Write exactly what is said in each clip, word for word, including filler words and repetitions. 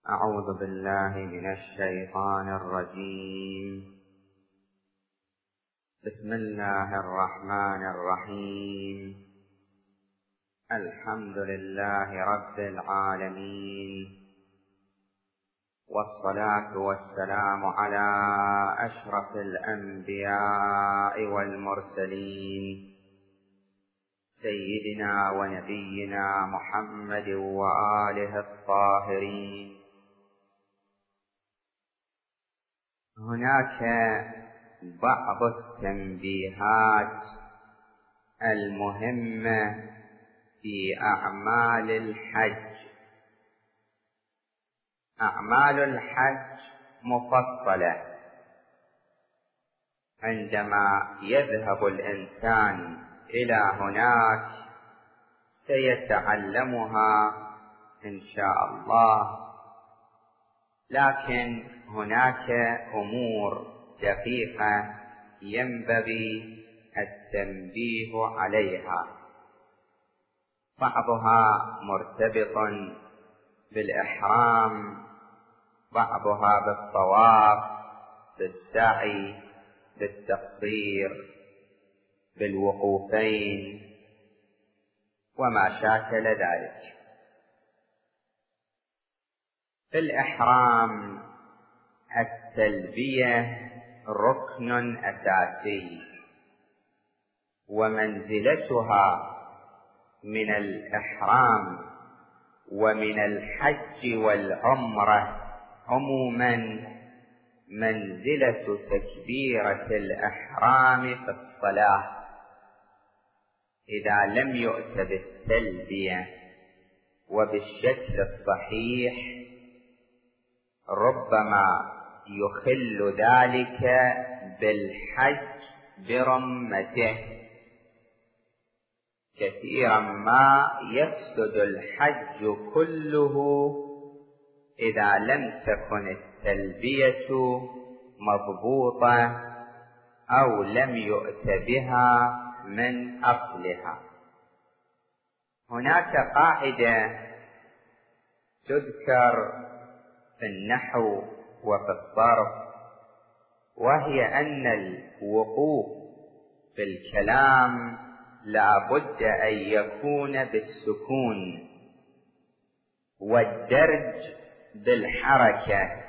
أعوذ بالله من الشيطان الرجيم. بسم الله الرحمن الرحيم. الحمد لله رب العالمين، والصلاة والسلام على أشرف الأنبياء والمرسلين سيدنا ونبينا محمد وآله الطاهرين. هناك بعض التنبيهات المهمة في أعمال الحج. أعمال الحج مفصلة، عندما يذهب الإنسان إلى هناك سيتعلمها إن شاء الله، لكن هناك أمور دقيقة ينبغي التنبيه عليها، بعضها مرتبط بالإحرام، بعضها بالطواف، بالسعي، بالتقصير، بالوقوفين وما شاكل ذلك. في الإحرام التلبية ركن أساسي، ومنزلتها من الإحرام ومن الحج والعمرة عموما منزلة تكبيرة الإحرام في الصلاة. إذا لم يؤت بالتلبية وبالشكل الصحيح ربما يخل ذلك بالحج برمته، كثيرا ما يفسد الحج كله إذا لم تكن التلبية مضبوطة أو لم يؤت بها من أصلها. هناك قاعدة تذكر في النحو وفي الصرف، وهي أن الوقوف في الكلام لا بد أن يكون بالسكون، والدرج بالحركة،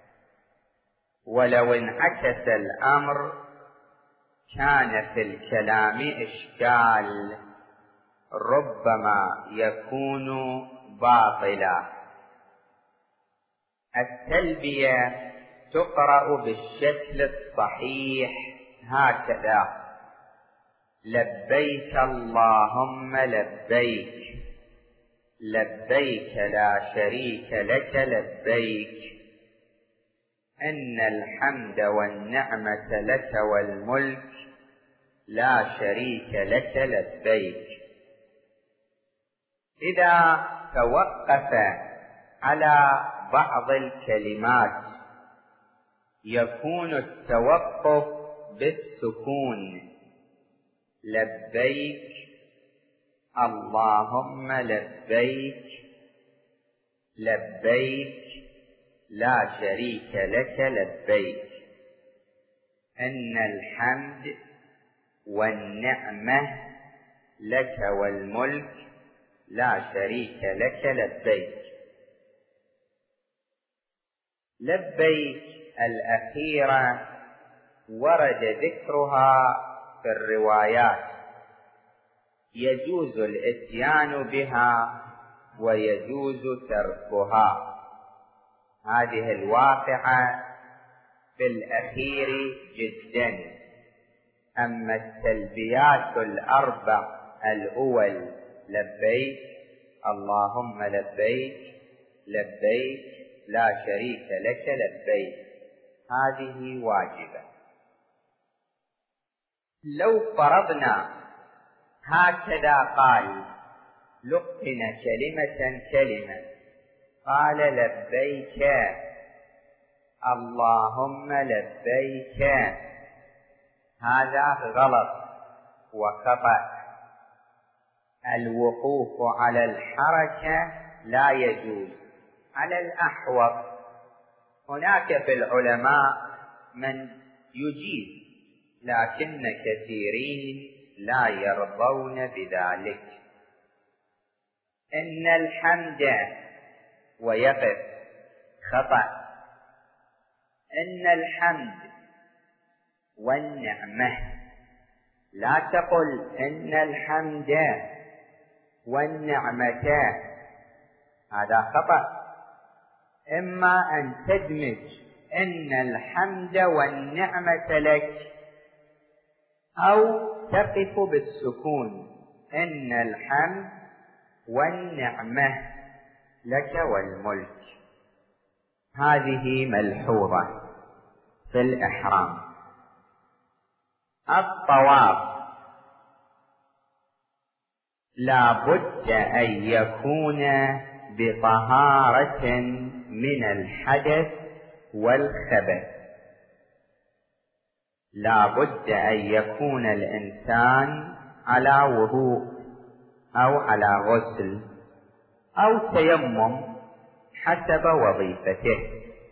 ولو انعكس الأمر كان في الكلام إشكال ربما يكون باطلا. التلبية تقرأ بالشكل الصحيح هكذا: لبيك اللهم لبيك، لبيك لا شريك لك لبيك، إن الحمد والنعمة لك والملك لا شريك لك لبيك. إذا توقف على بعض الكلمات يكون التوقف بالسكون: لبيك اللهم لبيك، لبيك لا شريك لك لبيك، إن الحمد والنعمة لك والملك لا شريك لك لبيك. لبيك الأخيرة ورد ذكرها في الروايات، يجوز الإتيان بها ويجوز تركها. هذه الواقعة في الأخير جدا. أما التلبيات الأربع الأول: لبيك اللهم لبيك، لبيك لا شريك لك لبيك، هذه واجبة. لو فرضنا هكذا قال، لقن كلمة كلمة، قال لبيك اللهم لبيك، هذا غلط وخطأ. الوقوف على الحركة لا يجوز، على الأحوط. هناك في العلماء من يجيز، لكن كثيرين لا يرضون بذلك. إن الحمد ويقف خطأ. إن الحمد والنعمة، لا تقل إن الحمد والنعمة، هذا خطأ. إما أن تدمج إن الحمد والنعمة لك، أو تقف بالسكون إن الحمد والنعمة لك والملك. هذه ملحوظة في الإحرام. الطواف لا بد أن يكون بطهارة من الحدث والخبث. لا بد أن يكون الإنسان على وضوء أو على غسل أو تيمم حسب وظيفته.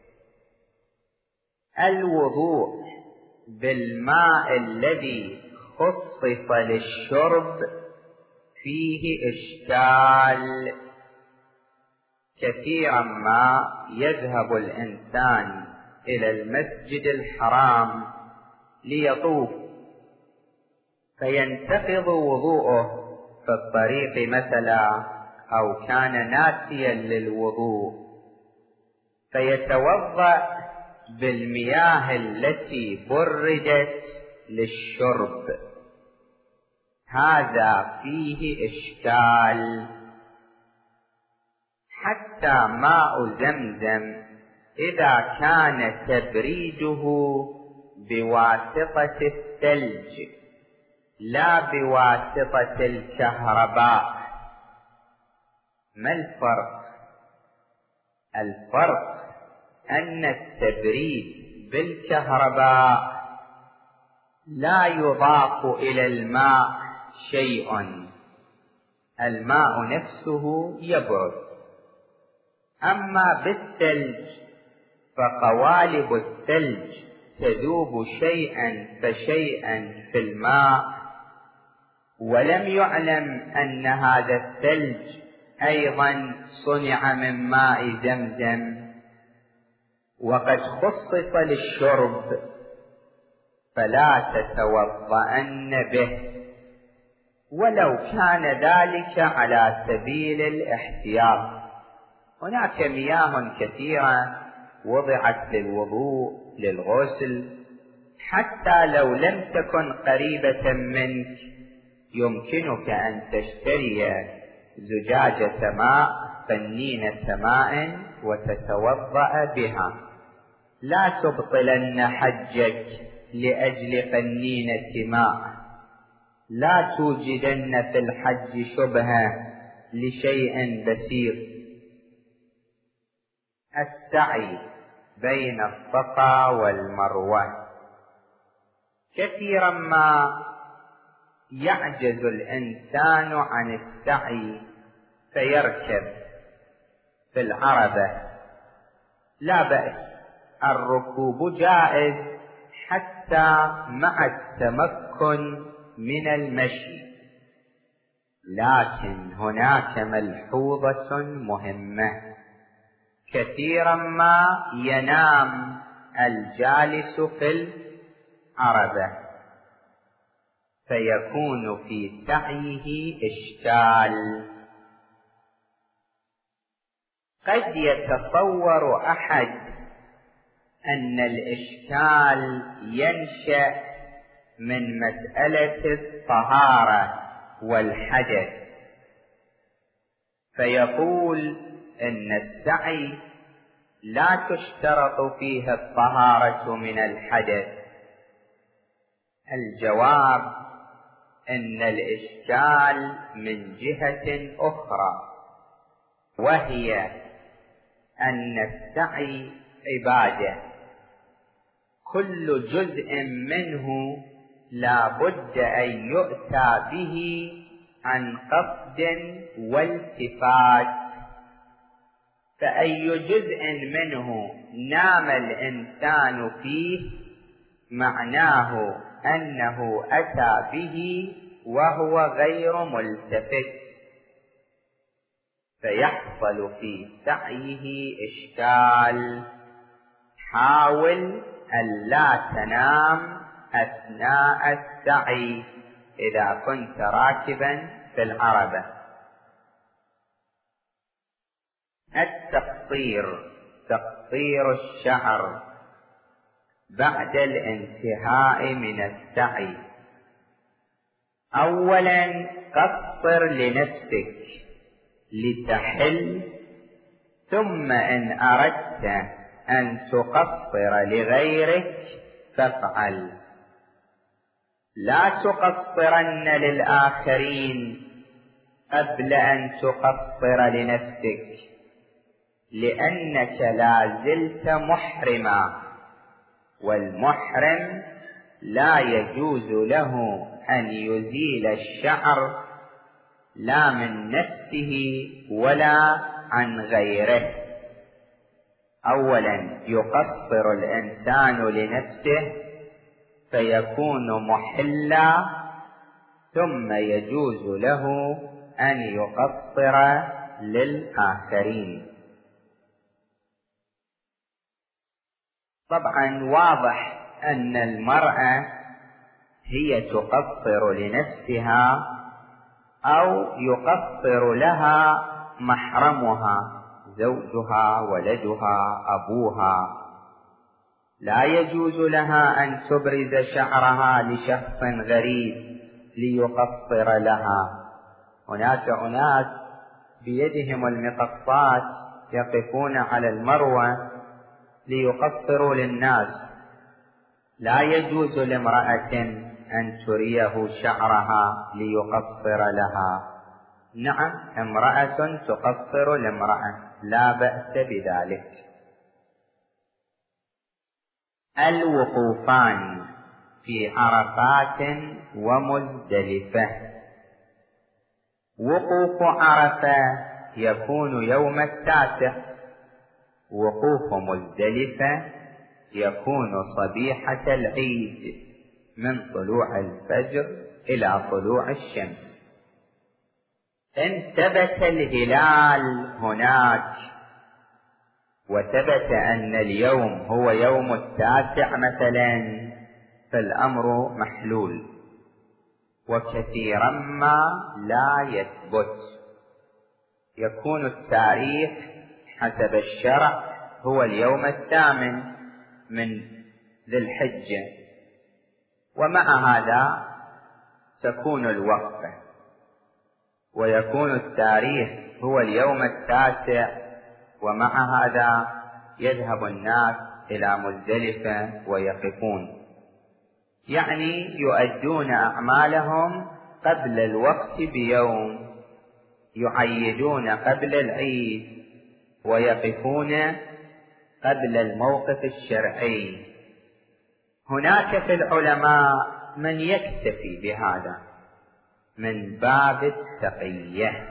الوضوء بالماء الذي خصص للشرب فيه إشكال. كثيرا ما يذهب الإنسان إلى المسجد الحرام ليطوف، فينتقض وضوءه في الطريق مثلا، أو كان ناسيا للوضوء، فيتوضأ بالمياه التي بردت للشرب. هذا فيه إشكال. حتى ماء زمزم إذا كان تبريده بواسطة الثلج لا بواسطة الكهرباء، ما الفرق؟ الفرق أن التبريد بالكهرباء لا يضاف إلى الماء شيء، الماء نفسه يبرد. أما بالثلج فقوالب الثلج تذوب شيئا فشيئا في الماء، ولم يعلم أن هذا الثلج أيضا صنع من ماء زمزم وقد خصص للشرب، فلا تتوضأن به ولو كان ذلك على سبيل الاحتياط. هناك مياه كثيرة وضعت للوضوء للغسل، حتى لو لم تكن قريبة منك يمكنك أن تشتري زجاجة ماء فنينة ماء وتتوضأ بها. لا تبطلن حجك لأجل فنينة ماء، لا توجدن في الحج شبهة لشيء بسيط. السعي بين الصفا والمروة، كثيرا ما يعجز الإنسان عن السعي فيركب في العربة. لا بأس، الركوب جائز حتى مع التمكن من المشي، لكن هناك ملحوظة مهمة. كثيرا ما ينام الجالس في العربة فيكون في سعيه إشكال. قد يتصور أحد أن الإشكال ينشأ من مسألة الطهارة والحدث، فيقول إن السعي لا تشترط فيه الطهارة من الحدث. الجواب إن الإشكال من جهة أخرى، وهي أن السعي عبادة، كل جزء منه لا بد أن يؤتى به عن قصد والتفات. فأي جزء منه نام الإنسان فيه معناه أنه أتى به وهو غير ملتفت، فيحصل في سعيه إشكال. حاول ألا تنام أثناء السعي إذا كنت راكبا في العربة. التقصير، تقصير الشعر بعد الانتهاء من السعي. أولا قصر لنفسك لتحل، ثم إن أردت أن تقصر لغيرك فافعل. لا تقصرن للآخرين قبل أن تقصر لنفسك، لأنك لا زلت محرما، والمحرم لا يجوز له أن يزيل الشعر لا من نفسه ولا عن غيره. أولا يقصر الإنسان لنفسه فيكون محلا، ثم يجوز له أن يقصر للآخرين. طبعا واضح أن المرأة هي تقصر لنفسها أو يقصر لها محرمها، زوجها، ولدها، أبوها. لا يجوز لها أن تبرز شعرها لشخص غريب ليقصر لها. هناك أناس بيدهم المقصات يقفون على المروة ليقصروا للناس. لا يجوز لامرأة أن تريه شعرها ليقصر لها. نعم، امرأة تقصر لامرأة، لا بأس بذلك. الوقوفان في عرفات ومزدلفة. وقوف عرفة يكون يوم التاسع، وقوف مزدلفة يكون صبيحة العيد من طلوع الفجر إلى طلوع الشمس. إن ثبت الهلال هناك وثبت أن اليوم هو يوم التاسع مثلا فالأمر محلول، وكثيرا ما لا يثبت. يكون التاريخ حسب الشرع هو اليوم الثامن من ذي الحجة، ومع هذا تكون الوقفة، ويكون التاريخ هو اليوم التاسع، ومع هذا يذهب الناس إلى مزدلفة ويقفون، يعني يؤدون أعمالهم قبل الوقت بيوم، يعيدون قبل العيد ويقفون قبل الموقف الشرعي. هناك في العلماء من يكتفي بهذا من باب التقية،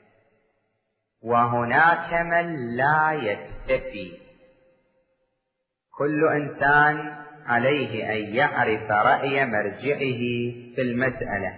وهناك من لا يكتفي. كل إنسان عليه أن يعرف رأي مرجعه في المسألة،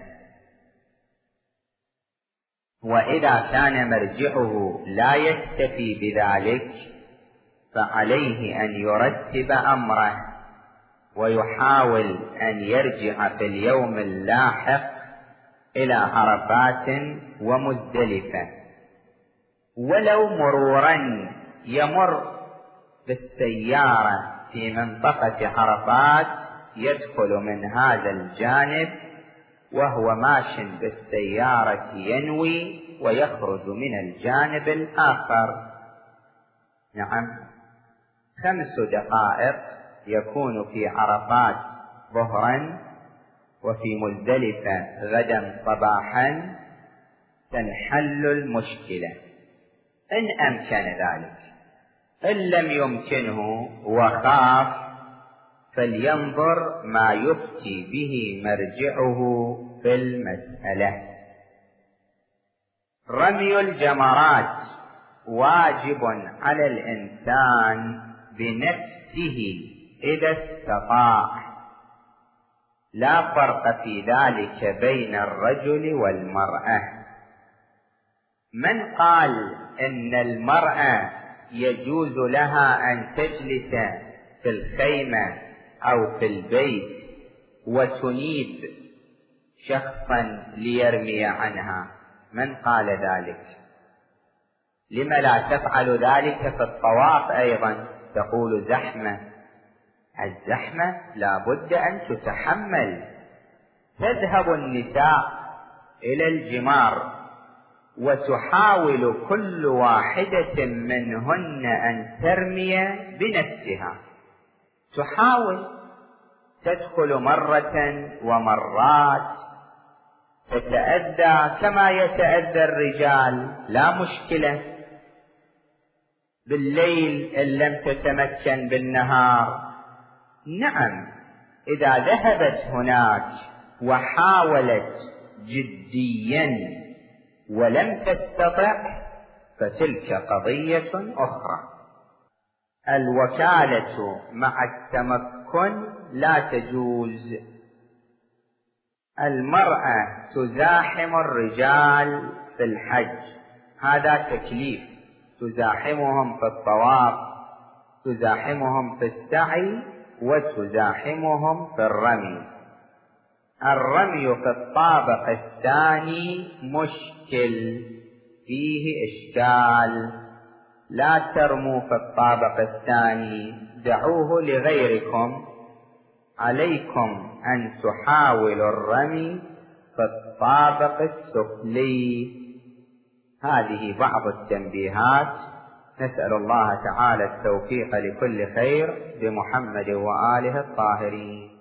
وإذا كان مرجعه لا يكتفي بذلك فعليه أن يرتب أمره ويحاول أن يرجع في اليوم اللاحق إلى عرفات ومزدلفة، ولو مرورا يمر بالسيارة في منطقة عرفات يدخل من هذا الجانب وهو ماش بالسيارة ينوي ويخرج من الجانب الآخر. نعم، خمس دقائق يكون في عرفات ظهرا، وفي مزدلفة غدا صباحا، تنحل المشكلة إن أمكن ذلك. إن لم يمكنه وخاف فلينظر ما يفتي به مرجعه في المسألة. رمي الجمرات واجب على الإنسان بنفسه إذا استطاع، لا فرق في ذلك بين الرجل والمرأة. من قال إن المرأة يجوز لها أن تجلس في الخيمة أو في البيت وتنيب شخصا ليرمي عنها؟ من قال ذلك؟ لم لا تفعل ذلك في الطواف أيضا؟ تقول زحمة. الزحمة لا بد أن تتحمل. تذهب النساء إلى الجمار وتحاول كل واحدة منهن أن ترمي بنفسها، تحاول، تدخل مرة ومرات، تتأذى كما يتأذى الرجال، لا مشكلة. بالليل إن لم تتمكن بالنهار، نعم، إذا ذهبت هناك وحاولت جديا ولم تستطع فتلك قضية أخرى. الوكالة مع التمكن لا تجوز. المرأة تزاحم الرجال في الحج، هذا تكليف، تزاحمهم في الطواف، تزاحمهم في السعي، وتزاحمهم في الرمي. الرمي في الطابق الثاني مشكل، فيه إشكال، لا ترموا في الطابق الثاني، دعوه لغيركم، عليكم أن تحاولوا الرمي في الطابق السفلي. هذه بعض التنبيهات، نسأل الله تعالى التوفيق لكل خير بمحمد وآله الطاهرين.